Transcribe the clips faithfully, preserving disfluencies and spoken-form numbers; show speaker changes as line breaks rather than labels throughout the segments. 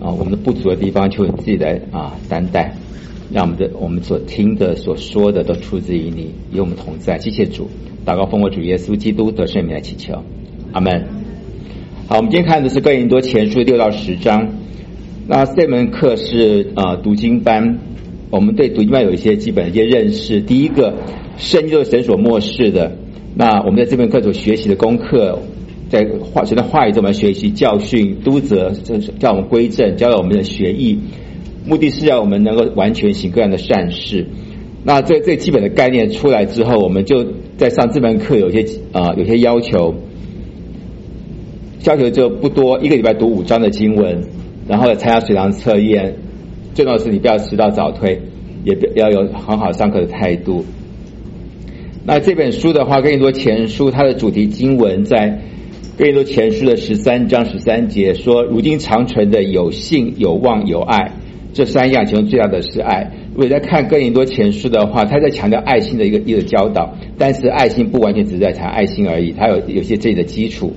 啊我们的不足的地方，求你自己来啊担待，让我们的我们所听的所说的都出自于你，与我们同在。谢谢主，祷告奉我主耶稣基督得圣名来祈求，阿们。好，我们今天看的是哥林多前书六到十章。那这门课是呃读经班，我们对读经班有一些基本的一些认识。第一个，圣经都是神所默示的。那我们在这门课所学习的功课，在话神的话语中，我们学习教训、督责，叫我们归正，教导我们的学艺，目的是要我们能够完全行各样的善事。那这这基本的概念出来之后，我们就在上这门课有些啊、呃、有些要求，要求就不多，一个礼拜读五章的经文，然后参加随堂测验。最重要的是你不要迟到早退，也要有很好上课的态度。那这本书的话，哥林多前书它的主题经文在哥林多前书的十三章十三节说，如今长存的有信有望有爱，这三样其中最大的是爱。如果在看哥林多前书的话，他在强调爱心的一个一个教导，但是爱心不完全只是在谈爱心而已，它有有些这里的基础。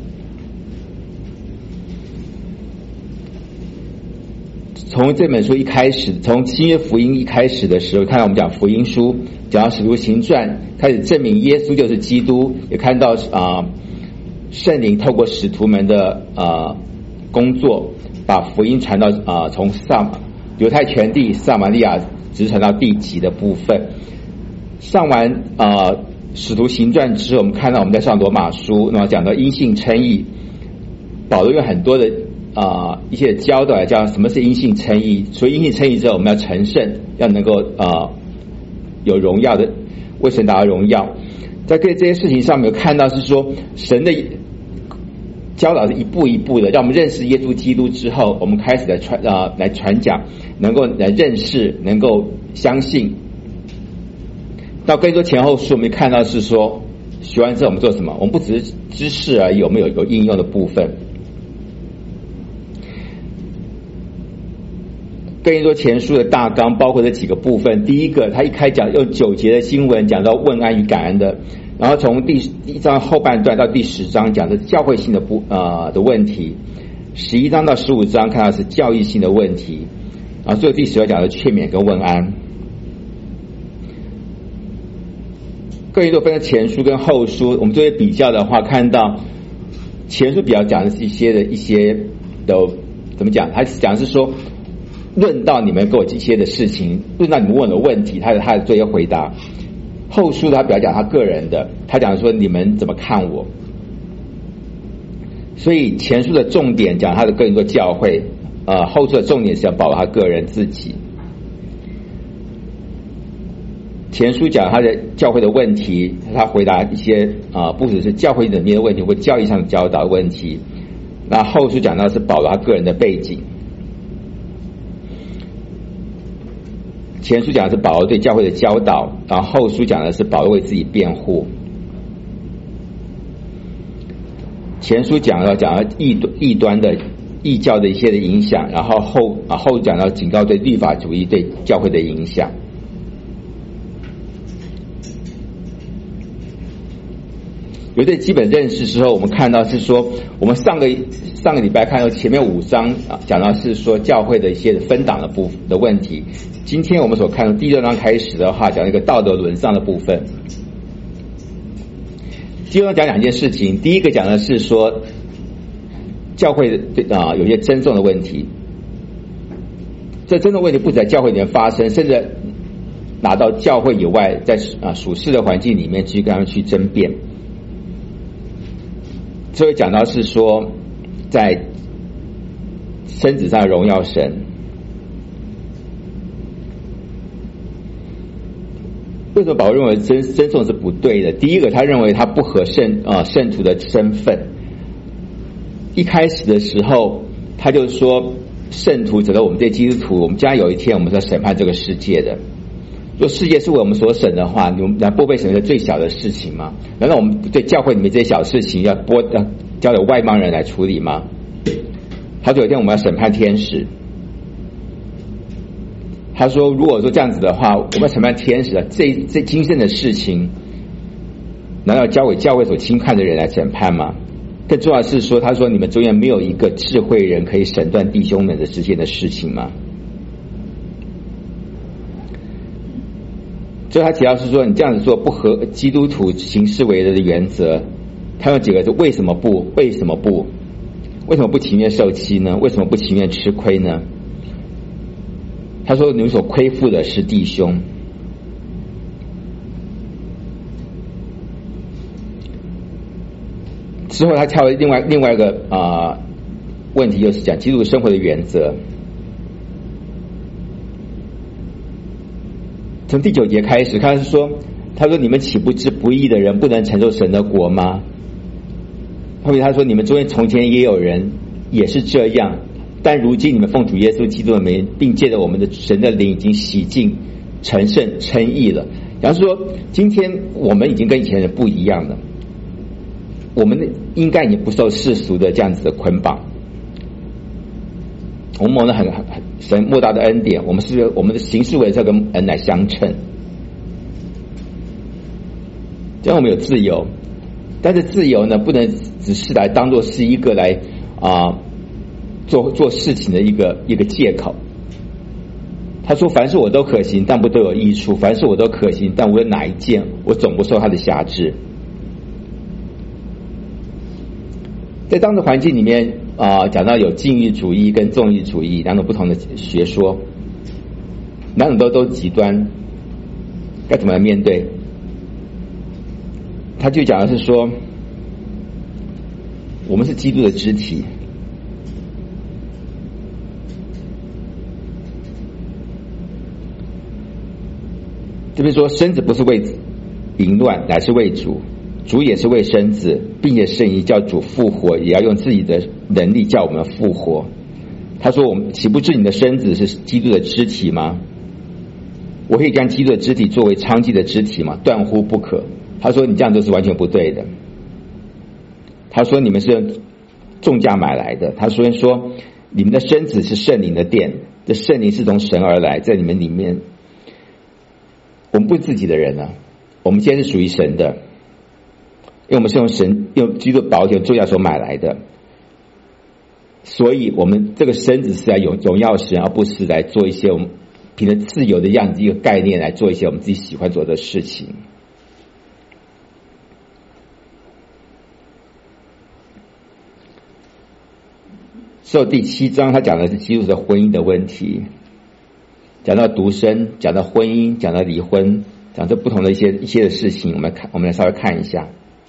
从这本书一开始，从新约福音一开始的时候，看到我们讲福音书，讲到使徒行传，开始证明耶稣就是基督，也看到啊、呃、圣灵透过使徒们的呃工作，把福音传到啊、呃、从撒犹太全地撒玛利亚直传到地极的部分。上完啊、呃、使徒行传之后，我们看到我们在上罗马书，那么讲到因信称义，保罗有很多的啊、呃，一些教导来讲什么是因信称义。所以因信称义之后，我们要成圣，要能够啊、呃、有荣耀的为神达到荣耀。在这些事情上面有看到是说，神的教导是一步一步的，让我们认识耶稣基督之后，我们开始来传啊、呃、来传讲，能够来认识，能够相信。到更多前后书，我们看到是说，学完之后我们做什么？我们不只是知识而已，我们有有应用的部分。哥林多前书的大纲包括这几个部分。第一个，他一开讲用九节的经文讲到问安与感恩的，然后从第一章后半段到第十章讲的教会性的不呃的问题，十一章到十五章看到是教义性的问题，然后最后第十二讲的劝勉跟问安。哥林多分成前书跟后书，我们作为比较的话，看到前书比较讲的是一些的一些的怎么讲？他讲的是说，论到你们给我一些的事情，论到你们问的问题，他的他的做一些回答。后书他比较讲他个人的，他讲说你们怎么看我。所以前书的重点讲他的个人做教会，呃，后书的重点是要保护他个人自己。前书讲他的教会的问题，他回答一些啊、呃，不只是教会里面的问题或教义上的教导的问题。那后书讲到是保罗他个人的背景。前书讲的是保罗对教会的教导，然后后书讲的是保罗为自己辩护。前书讲到讲到异异端的异教的一些的影响，然后后啊后讲到警告对律法主义对教会的影响。有对基本认识之后，我们看到是说，我们上个上个礼拜看到前面五章啊，讲到是说教会的一些分党的部分的问题。今天我们所看到第六章开始的话，讲一个道德沦丧的部分。第六章讲两件事情，第一个讲的是说教会的啊有些争讼的问题，这争讼问题不止在教会里面发生，甚至拿到教会以外，在啊属世的环境里面去跟他们去争辩。所以讲到是说，在身子上荣耀神。为什么保罗认为争争讼是不对的？第一个，他认为他不合圣啊、呃、圣徒的身份。一开始的时候，他就说圣徒指的我们这些基督徒，我们将有一天我们是要审判这个世界的。若世界是为我们所审的话，你们难不被审为最小的事情吗？难道我们对教会里面这些小事情要拨要交由外邦人来处理吗？他说有一天我们要审判天使。他说如果说这样子的话，我们要审判天使的这这今生的事情，难道交给教会所轻看的人来审判吗？ 更重要的是说，他说你们中间没有一个智慧人可以审断弟兄们的之间的事情吗？所以他提到是说，你这样子做不合基督徒行事为人的原则。他有几个是为什么不？为什么不？为什么不情愿受欺呢？为什么不情愿吃亏呢？他说：“你们所亏负的是弟兄。”之后他跳了另外另外一个啊、呃、问题，就是讲基督生活的原则。从第九节开始，他是说，他说：“你们岂不知不义的人不能承受神的国吗？”后面他说：“你们中间从前也有人也是这样，但如今你们奉主耶稣基督的名，并借着我们的神的灵，已经洗净、成圣、称义了。”然后说，今天我们已经跟以前人不一样了，我们应该也不受世俗的这样子的捆绑。我们蒙了很很神莫大的恩典，我们是我们的行事为这跟恩来相称，这样我们有自由。但是自由呢，不能只是来当作是一个来啊、呃、做做事情的一个一个借口。他说：“凡事我都可行，但不都有益处；凡事我都可行，但无论哪一件，我总不受他的辖制。”在当时环境里面啊、呃，讲到有禁欲主义跟纵欲主义两种不同的学说，两种都都极端，该怎么来面对？他就讲的是说，我们是基督的肢体，这边说身子不是为淫乱，乃是为主，主也是为身子，并且圣灵叫主复活，也要用自己的能力叫我们复活。他说：“我们岂不知你的身子是基督的肢体吗？我可以将基督的肢体作为娼妓的肢体吗？断乎不可。”他说：“你这样都是完全不对的。”他说：“你们是重价买来的。”他说：“说你们的身子是圣灵的殿，这圣灵是从神而来，在你们里面。我们不是自己的人啊，我们现在是属于神的，因为我们是用神用基督的宝血重价所买来的，所以我们这个身子是来荣荣耀神，而不是来做一些我们凭着自由的样子一个概念来做一些我们自己喜欢做的事情。”所以第七章他讲的是基督的婚姻的问题，讲到独身，讲到婚姻，讲到离婚，讲这不同的一些一些的事情，我们看我们来稍微看一下。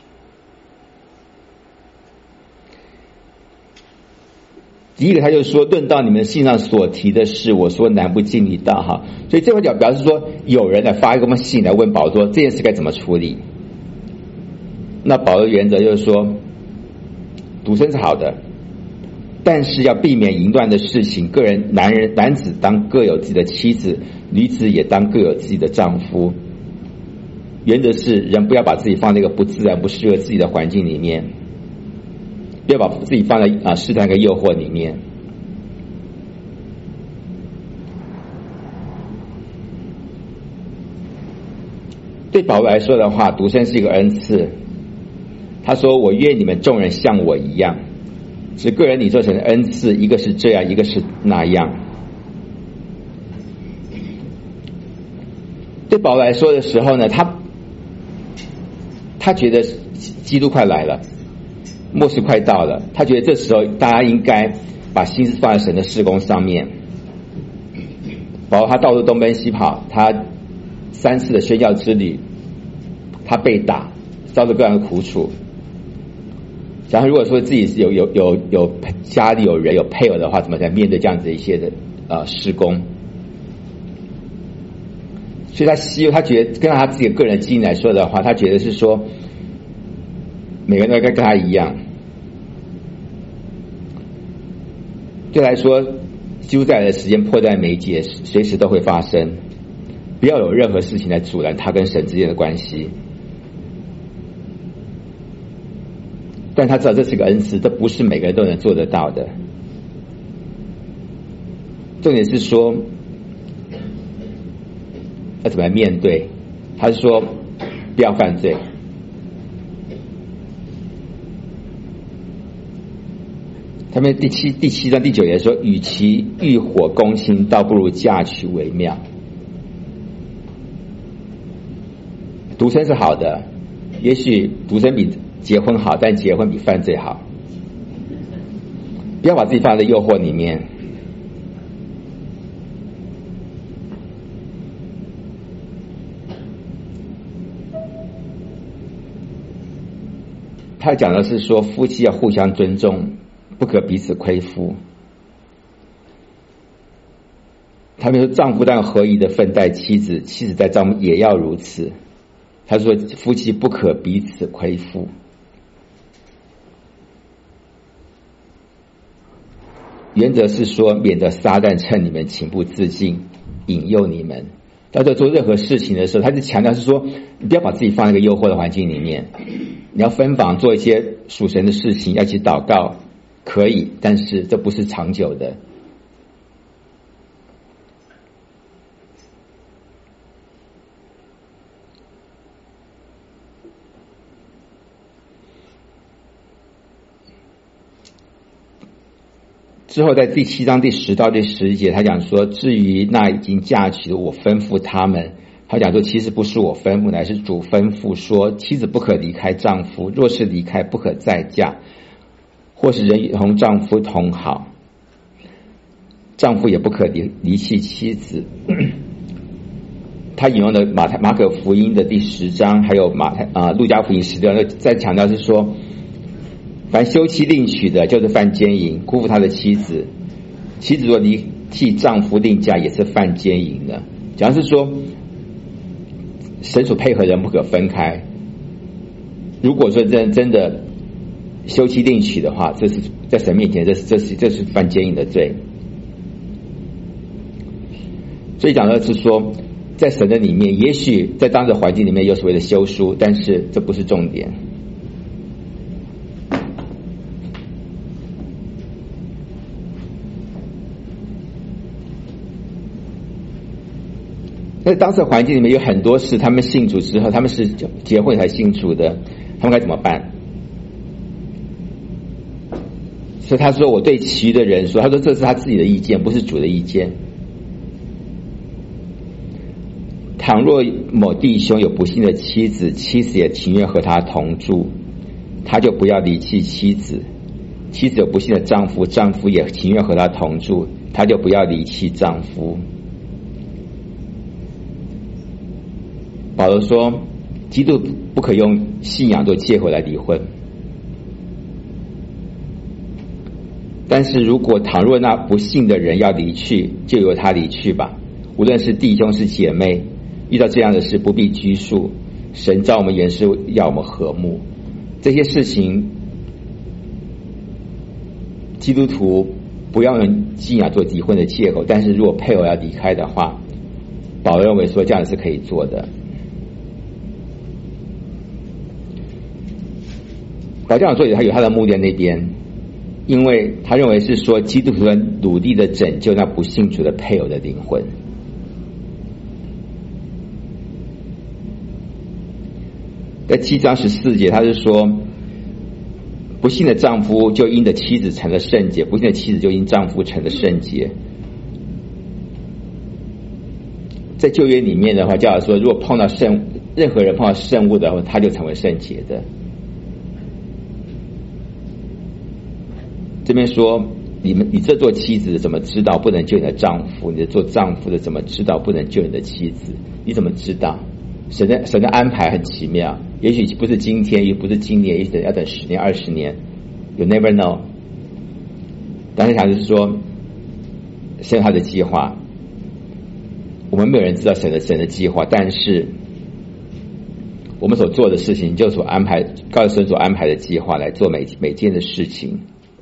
第一个他就说，论到你们信上所提的事，我说难不进你道哈。所以这块表表示说，有人来发一个信来问保罗说这件事该怎么处理。那保罗的原则就是说，独身是好的，但是要避免淫乱的事情。个人男人男子当各有自己的妻子，女子也当各有自己的丈夫。原则是人不要把自己放在一个不自然不适合自己的环境里面，不要把自己放在啊试探跟诱惑里面。对保罗来说的话，独身是一个恩赐。他说：“我愿你们众人像我一样。”是个人你做成的恩赐，一个是这样，一个是那样。对保罗来说的时候呢，他他觉得基督快来了，末世快到了，他觉得这时候大家应该把心思放在神的事工上面。保罗他到处东奔西跑，他三次的宣教之旅，他被打，遭受各样的苦楚。然后如果说自己有有有有家里有人有配偶的话，怎么才面对这样子一些的呃事工？所以他希他觉得跟他自己个人的经历来说的话，他觉得是说每个人都应该跟他一样。对他来说，基督再来的时间迫在眉睫，随时都会发生，不要有任何事情来阻拦他跟神之间的关系。但他知道这是个恩赐，这不是每个人都能做得到的。重点是说要怎么来面对。他是说不要犯罪。 他们第七第七章第九节说，与其欲火攻心，倒不如嫁娶为妙。独身是好的，也许独身比结婚好，但结婚比犯罪好。不要把自己放在诱惑里面。他讲的是说，夫妻要互相尊重，不可彼此亏负。他们说，丈夫当然合宜的分待妻子，妻子待丈夫也要如此。他说，夫妻不可彼此亏负。原则是说，免得撒旦趁你们情不自禁，引诱你们。到这做任何事情的时候，他是强调是说，你不要把自己放在一个诱惑的环境里面。你要分房做一些属神的事情，要去祷告，可以，但是这不是长久的。之后在第七章第十到第十一节，他讲说，至于那已经嫁娶的，我吩咐他们。他讲说，其实不是我吩咐，乃是主吩咐说，妻子不可离开丈夫，若是离开，不可再嫁，或是人与同丈夫同好，丈夫也不可离离弃妻子。他引用的马太马可福音的第十章，还有马太啊路加福音十六章，再强调是说，凡休妻另娶的，就是犯奸淫，辜负他的妻子；妻子若离弃丈夫另嫁，也是犯奸淫的。讲的是说，神所配合人不可分开。如果说真真的休妻另娶的话，这是在神面前，这是这是这是犯奸淫的罪。所以讲的是说，在神的里面，也许在当时环境里面有所谓的休书，但是这不是重点。在当时的环境里面有很多事，他们信主之后，他们是结婚才信主的，他们该怎么办？所以他说，我对其余的人说，他说这是他自己的意见，不是主的意见。倘若某弟兄有不幸的妻子，妻子也情愿和他同住，他就不要离弃妻子；妻子有不幸的丈夫，丈夫也情愿和他同住，他就不要离弃丈夫。保罗说，基督不可用信仰做借口来离婚。但是如果倘若那不信的人要离去，就由他离去吧。无论是弟兄是姐妹，遇到这样的事不必拘束。神召我们原是要我们和睦。这些事情，基督徒不要用信仰做离婚的借口。但是如果配偶要离开的话，保罗认为说这样是可以做的。保罗这样做他有他的目的在那边，因为他认为是说基督徒努力的拯救那不信主的配偶的灵魂。在七章十四节，他是说，不信的丈夫就因的妻子成了圣洁，不信的妻子就因丈夫成了圣洁。在旧约里面的话，教导说，如果碰到圣，任何人碰到圣物的话，他就成为圣洁的。这边说，你们你这做妻子的怎么知道不能救你的丈夫？你这做丈夫的怎么知道不能救你的妻子？你怎么知道？神的神的安排很奇妙，也许不是今天，也不是今年，也许要等十年、二十年 ，You never know。但是想就是说，神有他的计划，我们没有人知道神的神的计划，但是我们所做的事情，就所安排，照神所安排的计划来做每每件的事情。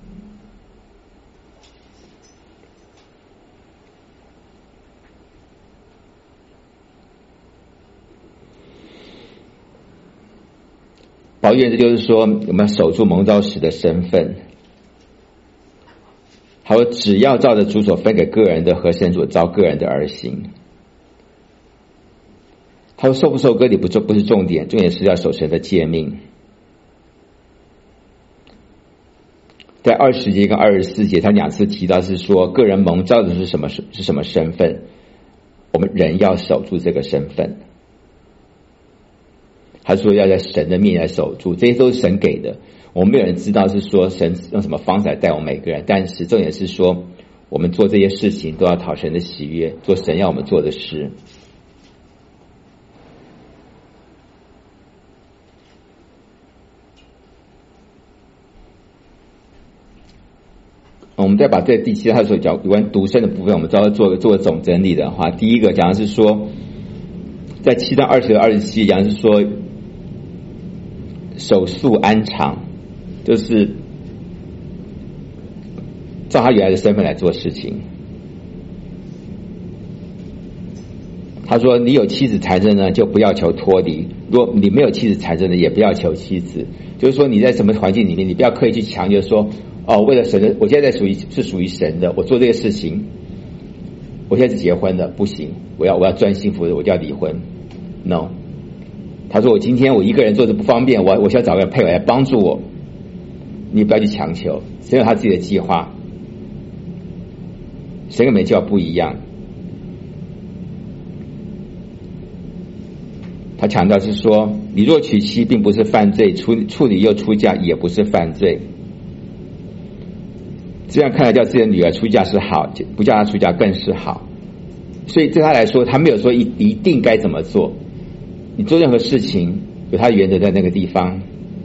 保罗原则就是说，我们要守住蒙召使的身份。他说，只要照着主所分给个人的和神所召个人的而行。他说，受不受割礼不不是重点，重点是要守神的诫命。 在二十节跟二十四节，他两次提到是说，个人蒙召的是什么是什么身份，我们人要守住这个身份。他说要在神的面前守住，这些都是神给的。我们没有人知道是说神用什么方式来带我们每个人，但是重点是说，我们做这些事情都要讨神的喜悦，做神要我们做的事。我们再把这第七他所讲有关独身的部分，我们稍微做做总整理的话，第一个讲的是说，在七章二十到二十七讲的是说，守素安常，就是照他原来的身份来做事情。他说：“你有妻子缠身呢，就不要求脱离；如果你没有妻子缠身呢，也不要求妻子。就是说你在什么环境里面，你不要刻意去强求说。”哦，为了神的，我现在在属于是属于神的，我做这个事情，我现在是结婚的，不行，我要我要专心服侍，我就要离婚。No， 他说我今天我一个人做的不方便，我我需要找个配偶来帮助我，你不要去强求，神有他自己的计划，神跟每计划不一样。他强调是说，你若娶妻，并不是犯罪；处处理又出嫁，也不是犯罪。这样看来，叫自己的女儿出嫁是好，不叫她出嫁更是好。所以对他来说，他没有说一一定该怎么做。你做任何事情，有他的原则在那个地方。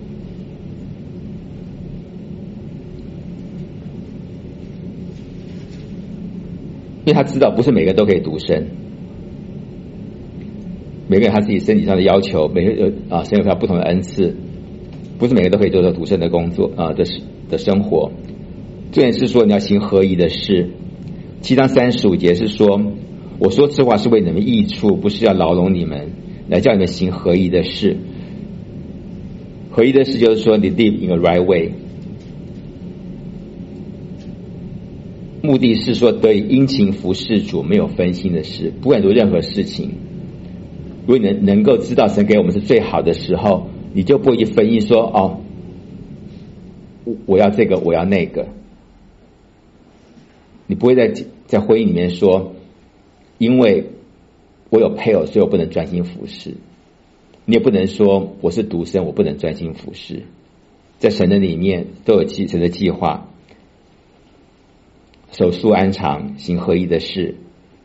因为他知道，不是每个人都可以独身，每个人他自己身体上的要求，每个人有啊，神有他不同的恩赐，不是每个人都可以做到独身的工作啊的的生活。重点是说你要行合宜的事。七章三十五节是说，我说这话是为你们益处，不是要牢笼你们，来叫你们行合宜的事。合宜的事就是说你 live in a right way， 目的是说得以殷勤服侍主，没有分心的事。不管做任何事情，如果你能能够知道神给我们是最好的时候，你就不会去分心说哦，我要这个，我要那个。你不会在在婚姻里面说，因为我有配偶，所以我不能专心服侍。你也不能说我是独身，我不能专心服侍。在神的里面都有神的计划，守素安常，行合宜的事，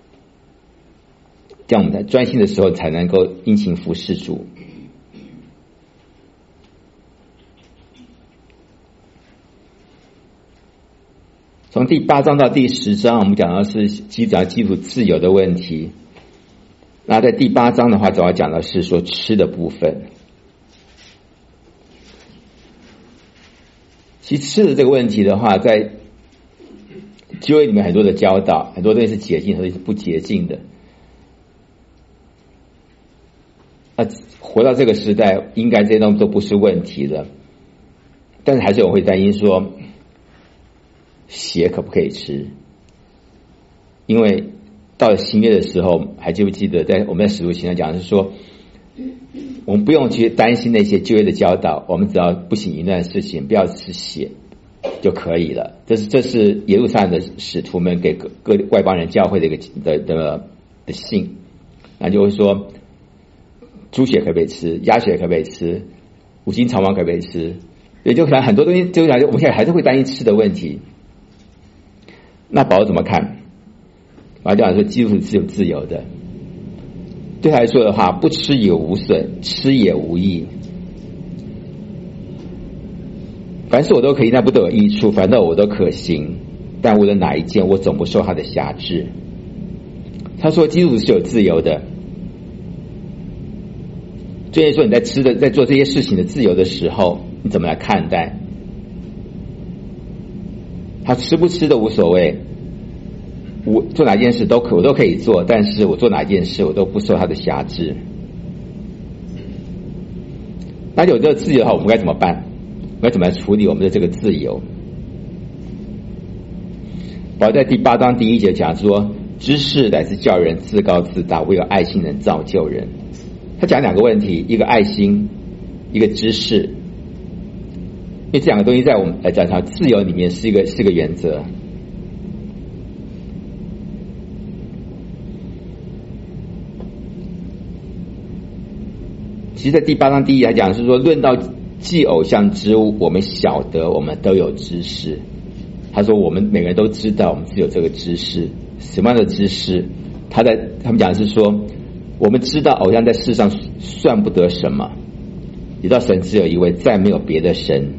这样我们在专心的时候才能够殷勤服侍主。从第八章到第十章，我们讲到是基讲基督自由的问题。那在第八章的话，主要讲的是说吃的部分。其实吃的这个问题的话，在旧约里面很多的教导，很多东西是洁净，很多东西是不洁净的。那活到这个时代，应该这些东西都不是问题的，但是还是有人会担心说，血可不可以吃？因为到了新约的时候，还记不记得在我们在使徒行传讲的是说，我们不用去担心那些旧约的教导，我们只要不行淫乱的事情，不要吃血就可以了。这是这是耶路撒冷的使徒们给各各外邦人教会的一个的的的信，那就会说，猪血可不可以吃？鸭血可不可以吃？五金草王可不可以吃？也就可能很多东西，就我们现在还是会担心吃的问题。那保罗怎么看？保罗讲说，基督是有自由的。对他来说的话，不吃也无损，吃也无益。凡事我都可以，那不都有益处？反正我都可行，但无论哪一件，我总不受他的辖制。他说，基督是有自由的。所以说你在吃的，在做这些事情的自由的时候，你怎么来看待？他吃不吃都无所谓，我做哪件事都可，我都可以做，但是我做哪件事我都不受他的辖制。那有这个自由的话，我们该怎么办？我们该怎么来处理我们的这个自由？保罗在第八章第一节讲说，知识乃是叫人自高自大，唯有爱心能造就人。他讲两个问题，一个爱心，一个知识。 因为这两个东西在我们来讲，它自由里面是一个是个原则。其实在第八章第一来讲是说，论到祭偶像之物，我们晓得，我们都有知识。他说我们每个人都知道，我们只有这个知识。什么样的知识？他在他们讲的是说，我们知道偶像在世上算不得什么，知道神只有一位，再没有别的神。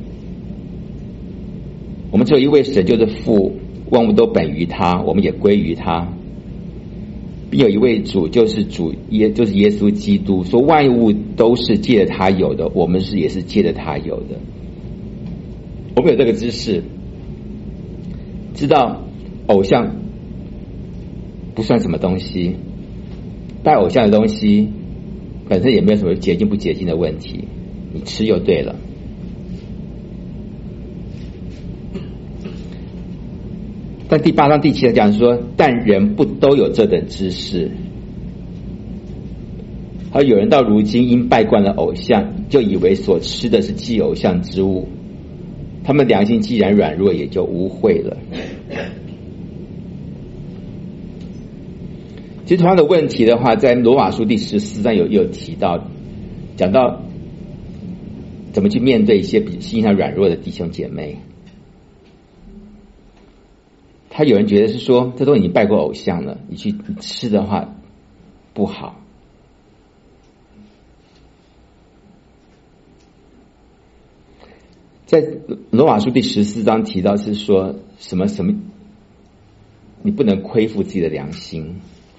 我们只有一位神，就是父，万物都本于他，我们也归于他。并有一位主，就是主耶，就是耶稣基督。说万物都是借着他有的，我们是也是借着他有的。我们有这个知识，知道偶像不算什么东西，拜偶像的东西本身也没有什么洁净不洁净的问题，你吃就对了。但第八章第七节讲说，但人不都有这等知识。而有人到如今因拜惯了偶像，就以为所吃的是祭偶像之物，他们良心既然软弱，也就污秽了。其实同样的问题的话，在罗马书第十四章有有提到，讲到怎么去面对一些比心上软弱的弟兄姐妹。他有人觉得是说，这都已经拜过偶像了，你去你吃的话不好。在罗马书第十四章提到是说什么什么，你不能亏负自己的良心。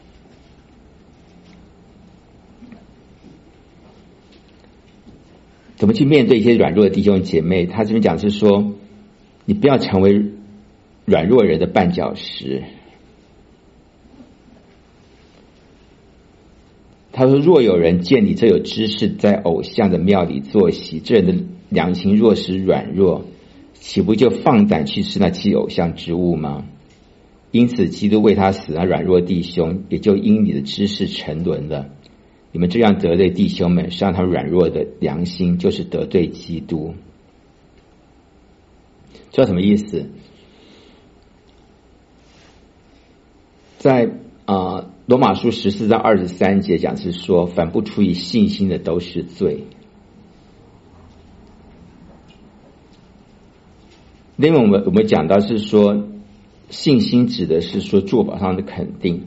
怎么去面对一些软弱的弟兄姐妹？他这边讲是说，你不要成为软弱人的绊脚石。他说，若有人见你这有知识在偶像的庙里坐席，这人的良心若是软弱，岂不就放胆去吃那祭偶像之物吗？因此基督为他死，那软弱弟兄也就因你的知识沉沦了。你们这样得罪弟兄们，是让他们软弱的良心，就是得罪基督。这什么意思？在啊、呃、罗马书十四章二十三节讲是说，凡不出于信心的都是罪。另外我们我们讲到是说，信心指的是说做法上的肯定。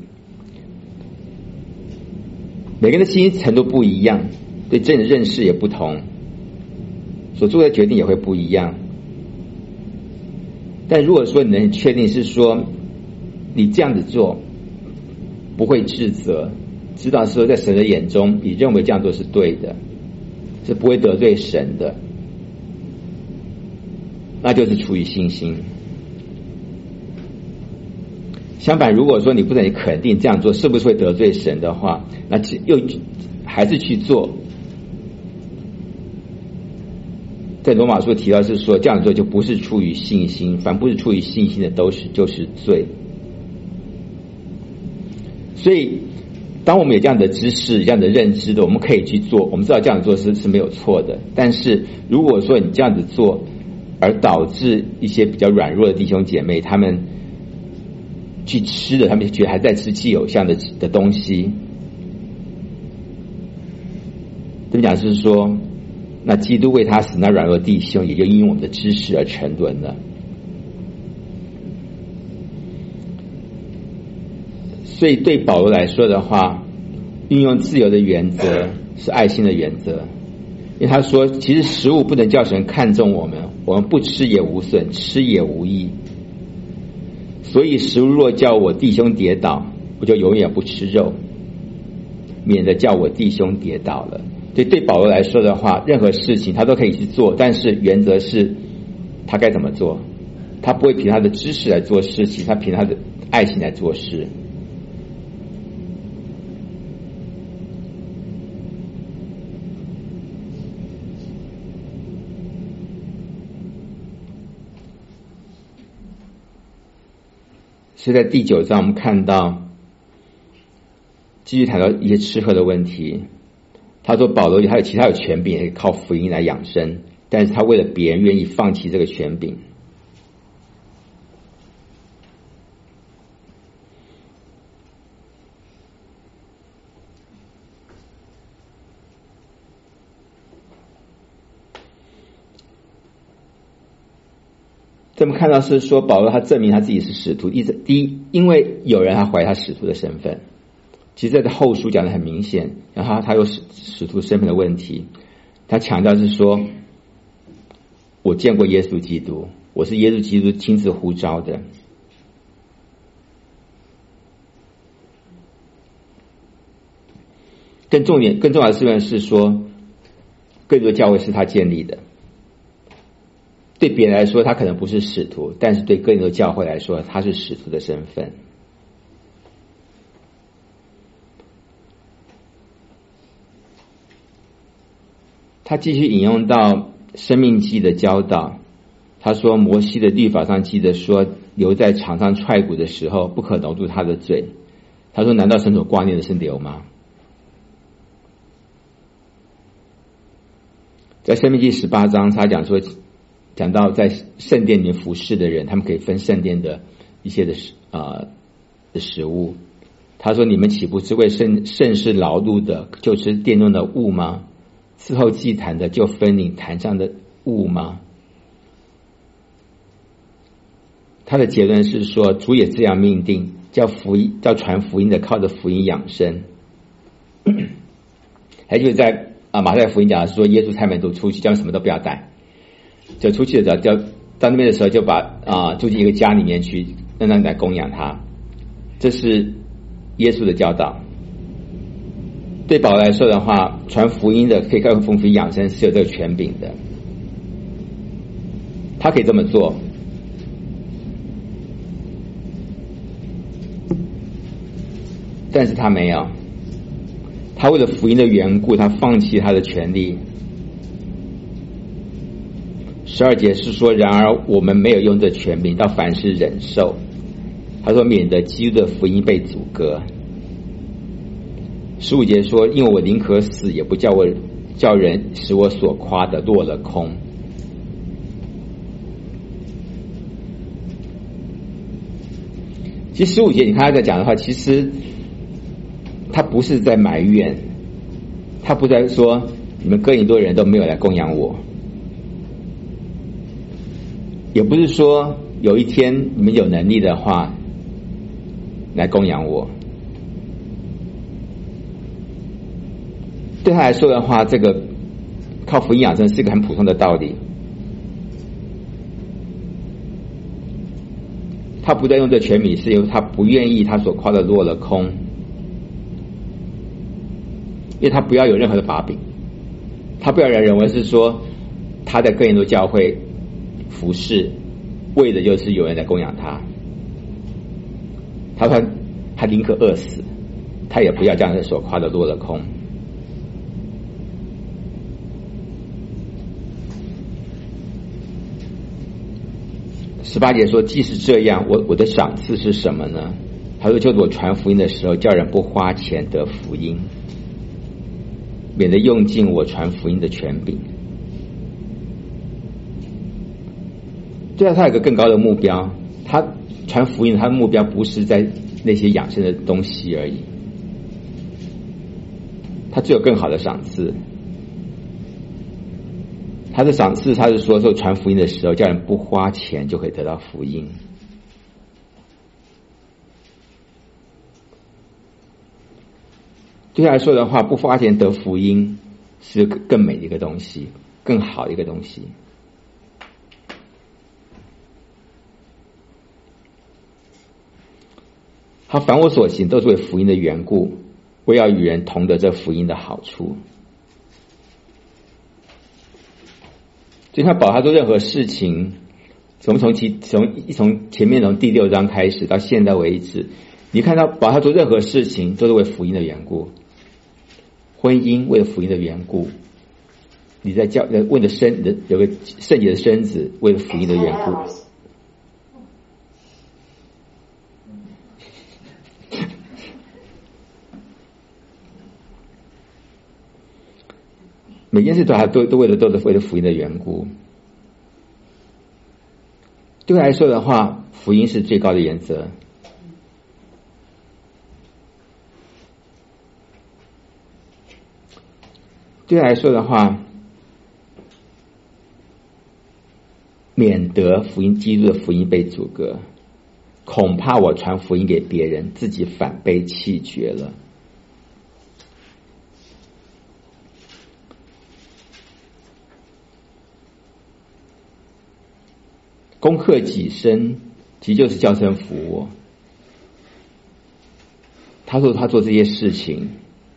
每个人的信心程度不一样，对真的认识也不同，所做的决定也会不一样。但如果说你能确定是说你这样子做不会自责，知道说在神的眼中你认为这样做是对的，是不会得罪神的，那就是出于信心。相反，如果说你不能肯定这样做是不是会得罪神的话，那又还是去做。在罗马书提到是说，这样做就不是出于信心，凡不是出于信心的都是就是罪。所以当我们有这样的知识这样的认知的，我们可以去做，我们知道这样做是是没有错的。但是如果说你这样子做而导致一些比较软弱的弟兄姐妹他们去吃的，他们觉得还在吃祭偶像的的东西，这么讲是说，那基督为他死，那软弱弟兄也就因我们的知识而沉沦了。所以对保罗来说的话，运用自由的原则是爱心的原则，因为他说，其实食物不能叫神看重我们，我们不吃也无损，吃也无益。所以食物若叫我弟兄跌倒，我就永远不吃肉，免得叫我弟兄跌倒了。所以对保罗来说的话，任何事情他都可以去做，但是原则是他该怎么做，他不会凭他的知识来做事情，他凭他的爱心来做事。所以在第九章我们看到继续谈到一些吃喝的问题。他说保罗他有其他有权柄，也可以靠福音来养生， 但是他为了别人愿意放弃这个权柄。这么看到是说保罗他证明他自己是使徒，第一，因为有人他怀疑他使徒的身份，其实在后书讲的很明显，然后他有使使徒身份的问题，他强调是说我见过耶稣基督，我是耶稣基督亲自呼召的。更重点更重要的是是说更多教会是他建立的，对别人来说他可能不是使徒，但是对更多教会来说他是使徒的身份。他继续引用到生命记的教导，他说摩西的律法上记得说流在场上踹骨的时候不可留住他的嘴，他说难道神所挂念的是流吗？在生命记十八章他讲说，讲到在圣殿里面服侍的人，他们可以分圣殿的一些的呃的食物，他说你们岂不是为圣圣事劳碌的就吃殿中的物吗？伺候祭坛的就分领坛上的物吗？他的结论是说主也这样命定，叫福音叫传福音的靠着福音养生。还就是在啊马太福音讲的是说耶稣差门徒出去叫什么都不要带，就出去的时候就到那边的时候就把啊住进一个家里面去，让他来供养他，这是耶稣的教导。对保罗来说的话，传福音的可以靠福音养生是有这个权柄的，他可以这么做。但是他没有，他为了福音的缘故，他放弃他的权利。十二节是说，然而我们没有用这权柄，到凡事忍受。他说，免得基督的福音被阻隔。十五节说，因为我宁可死，也不叫我叫人使我所夸的落了空。其实十五节你看他在讲的话，其实他不是在埋怨，他不在说你们哥林多人都没有来供养我，也不是说有一天你们有能力的话来供养我。对他来说的话，这个靠福音养生是一个很普通的道理，他不再用这权柄，是因为他不愿意他所夸的落了空，因为他不要有任何的把柄，他不要人认为是说他在哥林多教会服侍为的就是有人来供养他，他说他宁可饿死，他也不要这样所夸的落了空。十八节说，既是这样，我我的赏赐是什么呢？他说，就是我传福音的时候，叫人不花钱得福音，免得用尽我传福音的权柄。对啊，他有个更高的目标，他传福音，他的目标不是在那些养生的东西而已，他只有更好的赏赐。他的赏赐，他是说，说传福音的时候，叫人不花钱就可以得到福音。对他来说的话，不花钱得福音是更美的一个东西，更好的一个东西。他凡我所行，都是为福音的缘故，为要与人同得这福音的好处。所以他保他做任何事情，从从其从从前面从第六章开始到现在为止，你看到保他做任何事情都是为福音的缘故，婚姻为了福音的缘故，你在教为了生的有个圣洁的身子为了福音的缘故。 每件事都还都都为了都是为了福音的缘故。对我来说的话，福音是最高的原则。对我来说的话，免得福音基督的福音被阻隔，恐怕我传福音给别人，自己反被弃绝了。攻克己身，其实就是叫声服我。他说他做这些事情，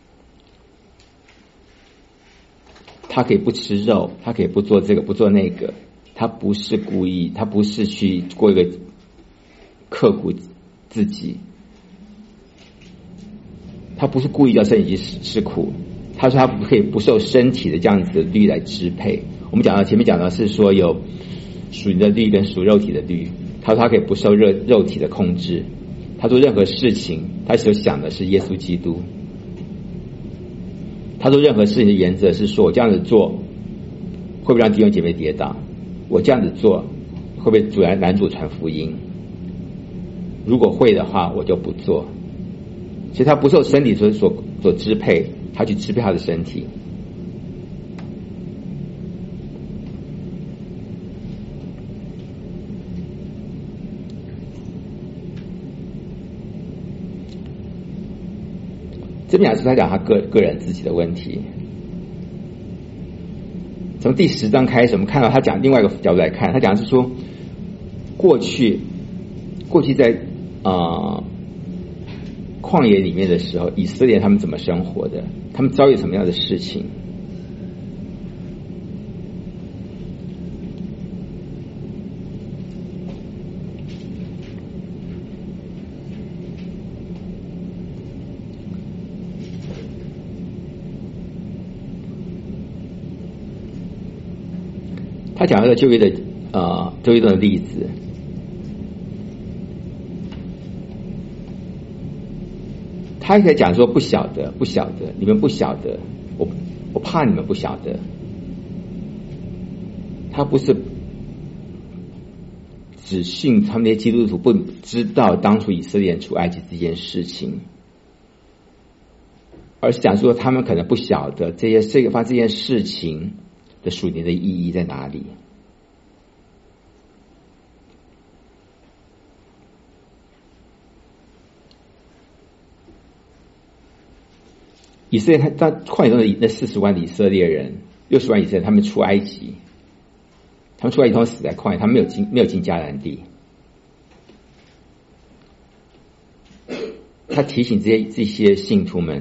他可以不吃肉，他可以不做这个不做那个，他不是故意，他不是去过一个刻苦自己，他不是故意叫身体去吃苦。他说他不可以不受身体的这样子的律来支配。我们讲到前面讲到是说有属灵的律跟属肉体的律，他说他可以不受肉肉体的控制，他做任何事情他所想的是耶稣基督，他做任何事情的原则是说我这样子做会不会让弟兄姐妹跌倒，我这样子做会不会阻拦男主传福音，如果会的话我就不做。其实他不受身体所所所支配，他去支配他的身体。这边讲是他讲他个个人自己的问题。从第十章开始，我们看到他讲另外一个角度来看，他讲的是说，过去过去在啊、呃、旷野里面的时候，以色列他们怎么生活的，他们遭遇什么样的事情。他讲了旧约的呃旧约的例子，他可以讲说不晓得不晓得，你们不晓得，我我怕你们不晓得。他不是只信他们那些基督徒不知道当初以色列人出埃及这件事情，而是讲说他们可能不晓得这些这个发这件事情的属灵的意义在哪里。以色列他在旷野中的那四十万的以色列人，六十万以色列人，他们出埃及，他们出埃及通死在旷野，他们没有进没有进迦南地。他提醒这些这些信徒们，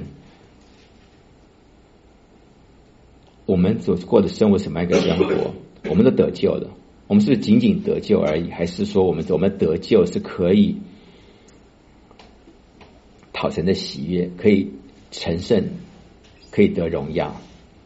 我们所过的生活什么样一个生活，我们都得救了。我们是不是仅仅得救而已，还是说我们我们得救是可以讨神的喜悦，可以成圣，可以得荣耀。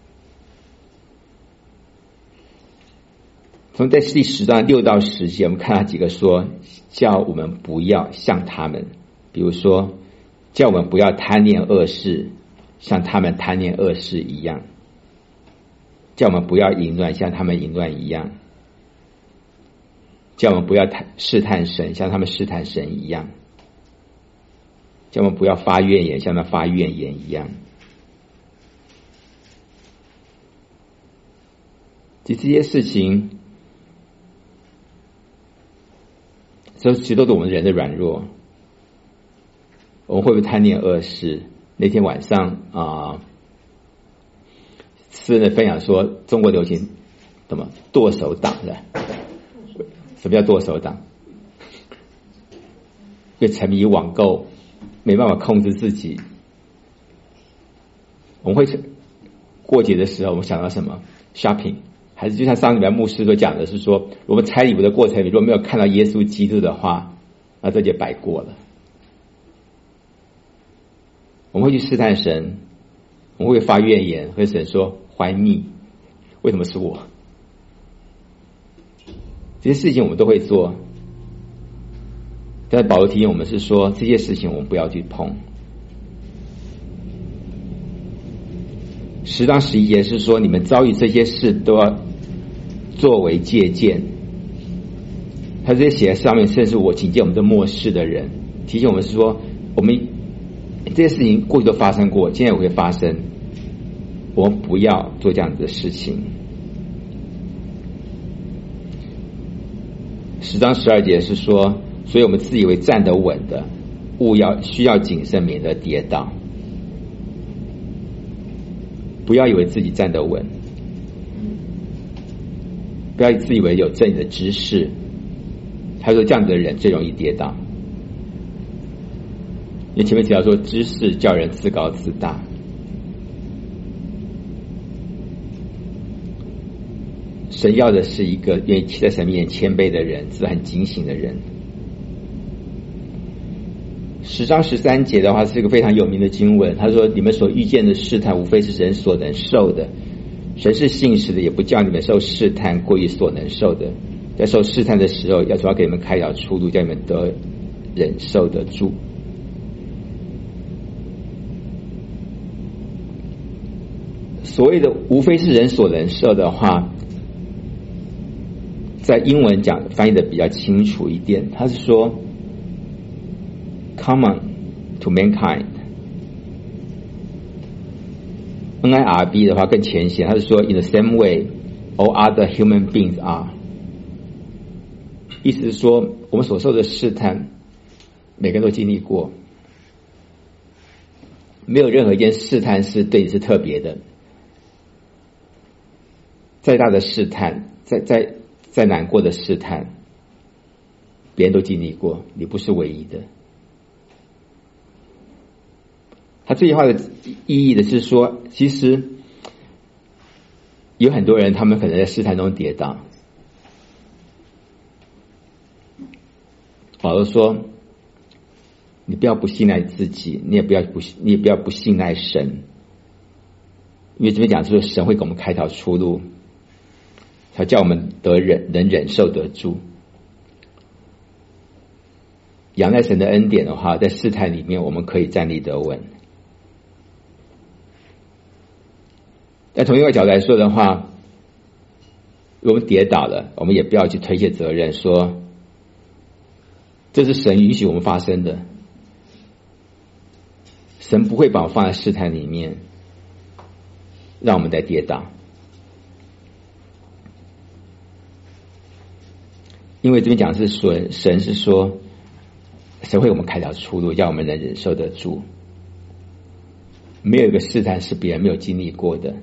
从在第十章六到十节，我们看到几个说，叫我们不要像他们，比如说叫我们不要贪恋恶事，像他们贪恋恶事一样；叫我们不要淫乱，像他们淫乱一样；叫我们不要试探神，像他们试探神一样；叫我们不要发怨言，像他们发怨言一样。其实这些事情，这其实都是我们人的软弱。我们会不会贪恋恶事？那天晚上啊，诗人的分享说，中国流行什么剁手党的？什么叫剁手党？因为沉迷网购，没办法控制自己。我们会过节的时候，我们想到什么 ？shopping， 还是就像上礼拜牧师所讲的是说，我们拆礼物的过程里，如果没有看到耶稣基督的话，那这就白过了。我们会去试探神，我们会发怨言，和神说 Why me？ 为什么是我？这些事情我们都会做，但保罗提醒我们是说，这些事情我们不要去碰。 十章十一节是说，你们遭遇这些事都要作为借鉴。他这些写在上面，甚至我警戒我们这末世的人，提醒我们是说，我们这些事情过去都发生过，现在也会发生，我们不要做这样子的事情。十章十二节是说，所以我们自以为站得稳的，务要需要谨慎，免得跌倒。不要以为自己站得稳，不要自以为有正义的知识。他说这样子的人最容易跌倒，因为前面提到说知识叫人自高自大。神要的是一个愿意在神面前谦卑的人，是很警醒的人。十章十三节的话是一个非常有名的经文，他说你们所遇见的试探无非是人所能受的，神是信实的，也不叫你们受试探过于所能受的，在受试探的时候要主要给你们开条出路，叫你们得忍受得住。所谓的无非是人所能受的话，在英文讲翻译的比较清楚一点，他是说 common to mankind。 N I R B 的话更浅显，他是说 in the same way all other human beings are。 意思是说我们所受的试探每个人都经历过，没有任何一件试探是对你是特别的。再大的试探，再再再难过的试探，别人都经历过，你不是唯一的。他这句话的意义的是说，其实有很多人他们可能在试探中跌倒。保罗说，你不要不信赖自己，你也不要不你也不要不信赖神，因为这边讲说神会给我们开条出路，他叫我们得忍能忍受得住。仰赖神的恩典的话，在试探里面我们可以站立得稳。但从另外一个角度来说的话，如果我们跌倒了，我们也不要去推卸责任，说这是神允许我们发生的，神不会把我放在试探里面让我们再跌倒。因为这边讲的是说，神是说神会我们开条出路，让我们能忍受得住。没有一个试探是别人没有经历过的，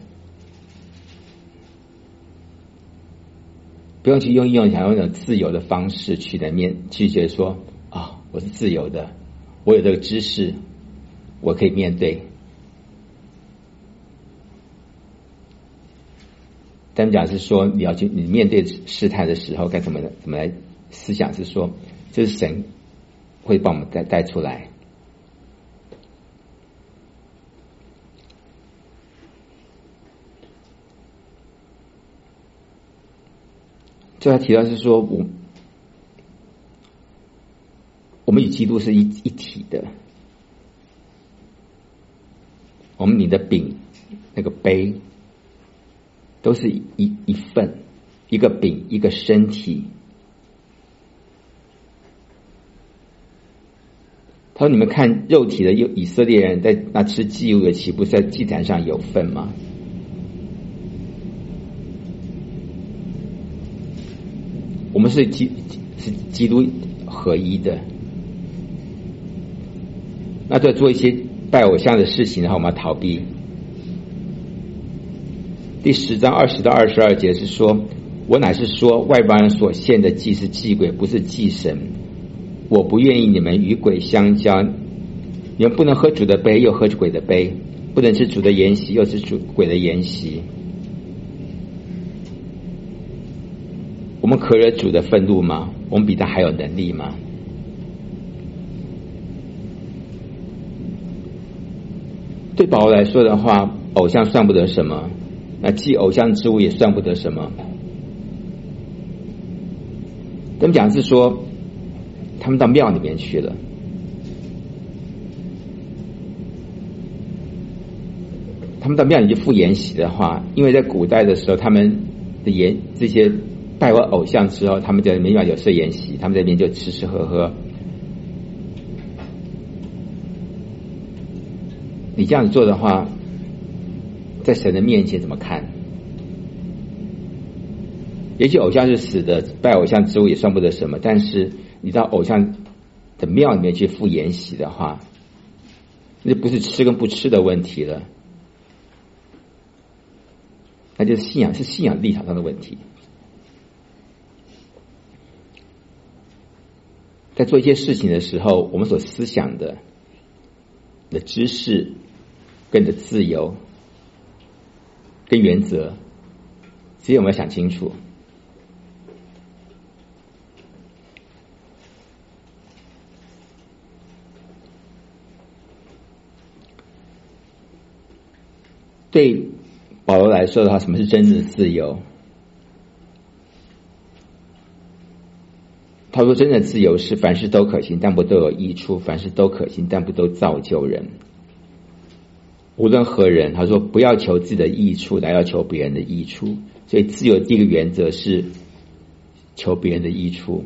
不用去用用想用那种自由的方式去来面去觉得说啊，我是自由的，我有这个知识，我可以面对。但讲是说你要去你面对试探的时候该怎么怎么来思想，是说这是神会帮我们带带出来。最后提到是说我我们与基督是一一体的，我们你的饼那个杯都是一一份，一个饼一个身体。他说你们看肉体的以色列人在那吃祭物的，岂不是在祭坛上有份吗？我们是基是基督合一的，那在做一些拜偶像的事情的话，我们要逃避。第十章二十到二十二节是说，我乃是说外邦人所献的祭是祭鬼，不是祭神。我不愿意你们与鬼相交，你们不能喝主的杯又喝鬼的杯，不能吃主的筵席又吃主鬼的筵席。我们可惹主的愤怒吗？我们比他还有能力吗？对保罗来说的话，偶像算不得什么，那祭偶像之物也算不得什么。他们讲是说他们到庙里面去了，他他们到庙里去赴筵席的话，因为在古代的时候，他们的筵这些拜完偶像之后，他们在没办法有设筵席，他们在那边就吃吃喝喝。你这样子做的话，在神的面前怎么看？也许偶像是死的，拜偶像之物也算不得什么，但是你到偶像的庙里面去赴筵席的话，那不是吃跟不吃的问题了，那就是信仰是信仰立场上的问题。在做一些事情的时候，我们所思想的的知识跟你的自由跟原则，其实我们要想清楚。对保罗来说的话，什么是真正的自由？他说真正的自由是凡事都可行，但不都有益处；凡事都可行，但不都造就人。无论何人，他说不要求自己的益处，来要求别人的益处。所以自由的第一个原则是求别人的益处。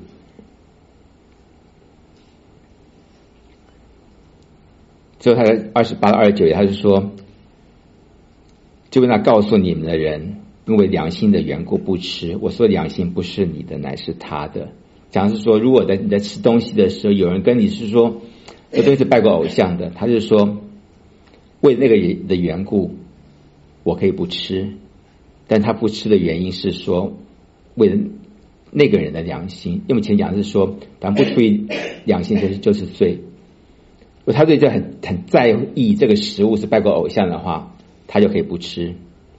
最后他在二十八到二十九节，他是说，就跟他告诉你们的人，因为良心的缘故不吃。我说良心不是你的，乃是他的。讲的是说，如果在你在吃东西的时候，有人跟你是说这东西是拜过偶像的，他就说为那个人的缘故我可以不吃，但他不吃的原因是说为了那个人的良心。因为前讲的是说咱不出于良心就是就是罪。如果他对这很很在意这个食物是拜过偶像的话，他就可以不吃，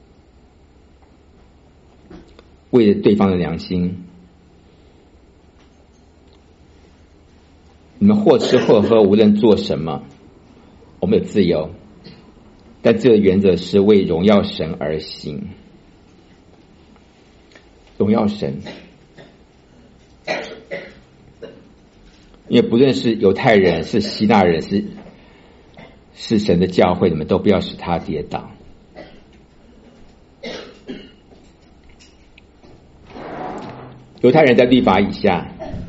为了对方的良心。你们或吃或喝，无论做什么，我们有自由，但这个原则是为荣耀神而行。荣耀神，因为不论是犹太人是希腊人是是神的教会，你们都不要使他跌倒。犹太人在律法以下，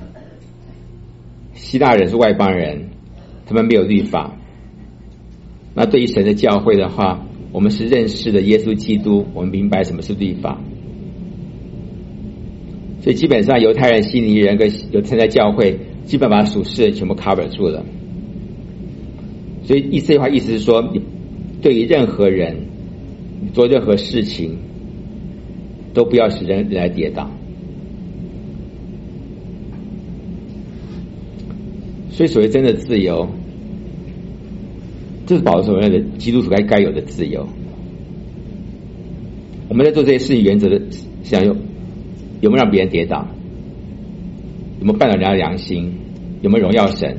希腊人是外邦人，他们没有律法。那对于神的教会的话，我们是认识的耶稣基督，我们明白什么是律法。所以基本上犹太人、希尼人跟犹太在教会基本把属世人全部 cover 住了。所以意思的话，意思是说，你对于任何人，你做任何事情，都不要使人来跌倒。所以所谓真的自由，这是保罗所谓的基督徒该该有的自由。我们在做这些事情原则的想有有没有让别人跌倒，有没有绊倒人家的良心，有没有荣耀神。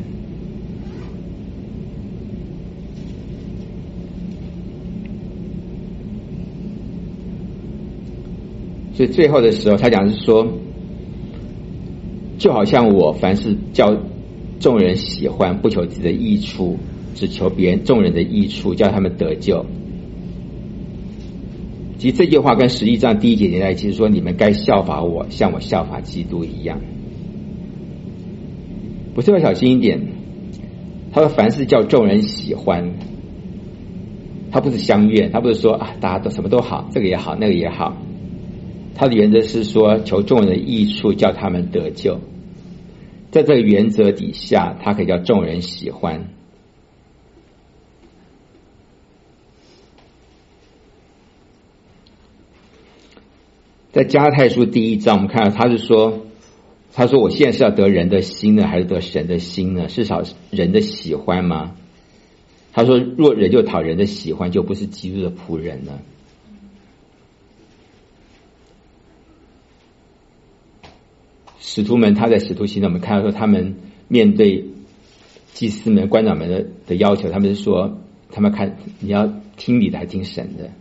所以最后的时候他讲的是说，就好像我凡是叫众人喜欢，不求自己的益处，只求别人众人的益处，叫他们得救。其实这句话跟十一章第一节连在一起，是说你们该效法我，像我效法基督一样。不是要小心一点，他说凡是叫众人喜欢，他不是相愿，他不是说啊大家都什么都好，这个也好那个也好，他的原则是说求众人的益处，叫他们得救。在这个原则底下，他可以叫众人喜欢。在加拉太书第一章，我们看到他是说，他说我现在是要得人的心呢，还是得神的心呢？是讨人的喜欢吗？他说若人就讨人的喜欢，就不是基督的仆人了。使徒们他在使徒行传我们看到说，他们面对祭司们官长们 的, 的要求，他们是说他们看你要听你的还听神的。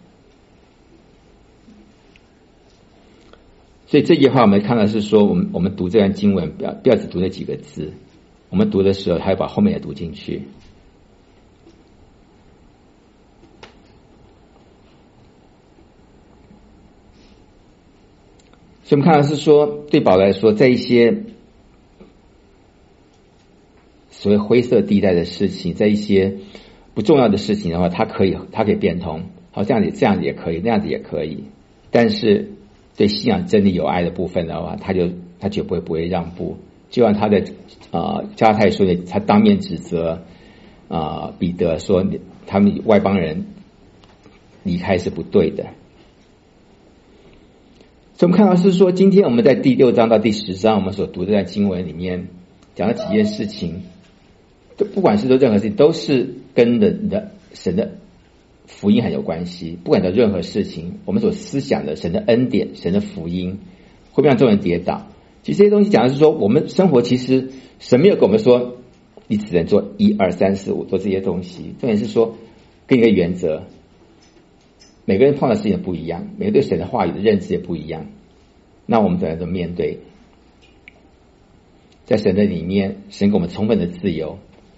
所以这句话我们看到是说，我们我们读这段经文不要不要只读那几个字，我们读的时候还要把后面也读进去。 所以我们看到是说，对保罗来说，在一些所谓灰色地带的事情，在一些不重要的事情的话，他可以他可以变通，好，这样子这样子也可以，那样子也可以。但是对信仰真理有爱的部分的话，他就他绝不会不会让步。就像他在啊加拉太书里，他当面指责啊彼得说，他们外邦人离开是不对的。所以我们看到是说，今天我们在第六章到第十章我们所读的在经文里面讲了几件事情，不管是说任何事情，都是跟着你的神的福音很有关系。不管的任何事情，我们所思想的神的恩典、神的福音，会不会让众人跌倒？其实这些东西讲的是说，我们生活其实神没有跟我们说，你只能做一二三四五做这些东西。重点是说，给你一个原则。每个人碰到的事情不一样，每个人对神的话语的认知也不一样。那我们怎样怎么面对？在神的里面，神给我们充分的自由。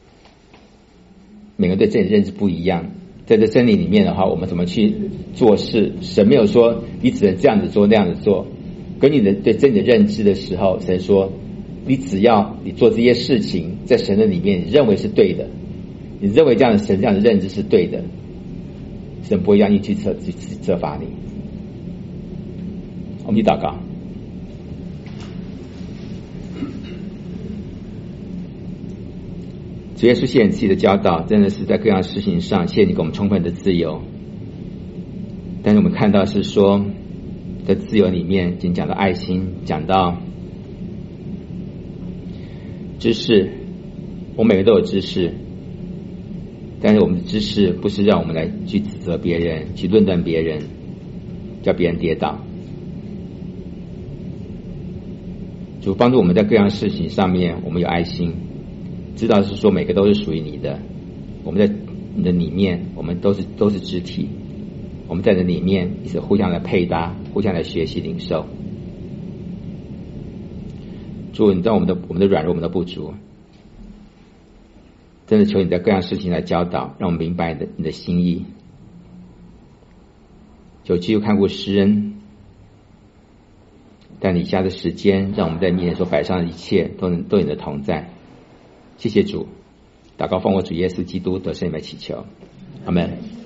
每个人对真理认知不一样，在这真理里面的话，我们怎么去做事？神没有说你只能这样子做那样子做。根据你的对真理的认知的时候，神说你只要你做这些事情，在神的里面你认为是对的，你认为这样的神这样的认知是对的，神不会让你去责去责罚你。我们去祷告。主耶稣，谢谢你自己的教导，真的是在各样事情上，谢谢你给我们充分的自由。但是我们看到是说，在自由里面，已经讲到爱心，讲到知识，我们每个都有知识，但是我们的知识不是让我们来去指责别人，去论断别人，叫别人跌倒。主帮助我们在各样事情上面，我们有爱心，知道是说每个都是属于你的。我们在你的里面，我们都是都是肢体，我们在你的里面一直互相的配搭，互相的学习领受。主，你知道我们的我们的软弱，我们的不足，真的求你在各样事情来教导，让我们明白你的你的心意。求基督看顾施恩，但以下的时间，让我们在面前所摆上的一切都能都有你的同在。谢谢主，祷告奉我主耶稣基督得胜里面祈求，阿们。